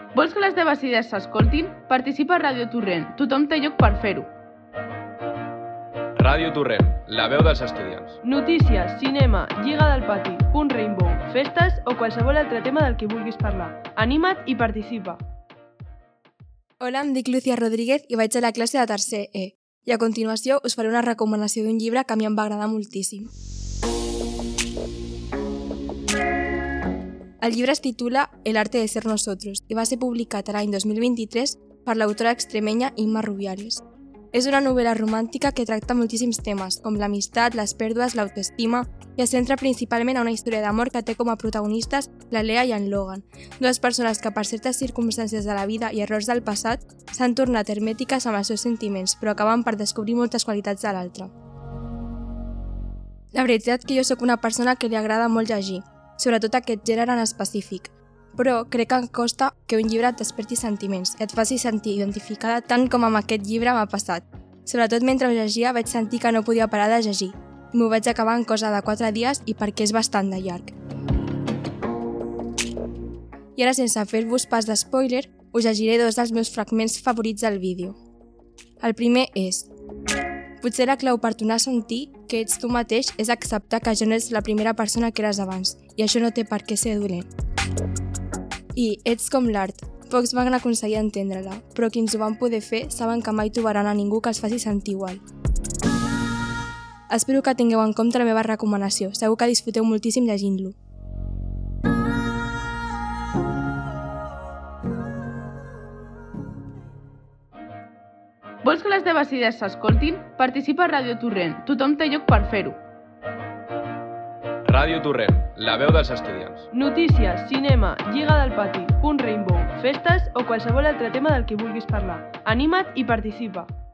Vols que les teves idees s'escoltin? Participa a Ràdio Torrent. Tothom té lloc per fer-ho. Ràdio Torrent, la veu dels estudiants. Notícies, cinema, Lliga del Pati, Punt Rainbow, festes o qualsevol altre tema del que vulguis parlar. Anima't i participa. Hola, em dic Lucía Rodríguez i vaig a la classe de tercer E. I a continuació us faré una recomanació d'un llibre que a mi em va agradar moltíssim. El llibre es titula El arte de ser nosotros i va ser publicat l'any 2023 per l'autora extremenya Imma Rubiales. És una novel·la romàntica que tracta moltíssims temes, com l'amistat, les pèrdues, l'autoestima, i es centra principalment en una història d'amor que té com a protagonistes la Lea i en Logan, dues persones que per certes circumstàncies de la vida i errors del passat s'han tornat hermètiques amb els seus sentiments, però acaben per descobrir moltes qualitats de l'altre. La veritat que jo sóc una persona que li agrada molt llegir, sobretot aquest gènere en específic, però crec que em costa que un llibre et desperti sentiments i et faci sentir identificada tant com amb aquest llibre m'ha passat. Sobretot mentre ho llegia vaig sentir que no podia parar de llegir i m'ho vaig acabar en cosa de 4 dies i perquè és bastant de llarg. I ara, sense fer-vos pas d'espoiler, us llegiré 2 dels meus fragments favorits del vídeo. El primer és: potser la clau per tornar a sentir que ets tu mateix és acceptar que ja no ets la primera persona que eres abans i això no té per què ser dolent. I ets com l'art. Pocs van aconseguir entendre-la, però qui ens ho van poder fer saben que mai trobaran a ningú que els faci sentir igual. Espero que tingueu en compte la meva recomanació. Segur que disfruteu moltíssim llegint-lo. Vols que les teves idees s'escoltin? Participa a Ràdio Torrent. Tothom té lloc per fer-ho. Ràdio Torrent, la veu dels estudiants. Notícies, cinema, Lliga del Pati, Punt Rainbow, festes o qualsevol altre tema del que vulguis parlar. Anima't i participa.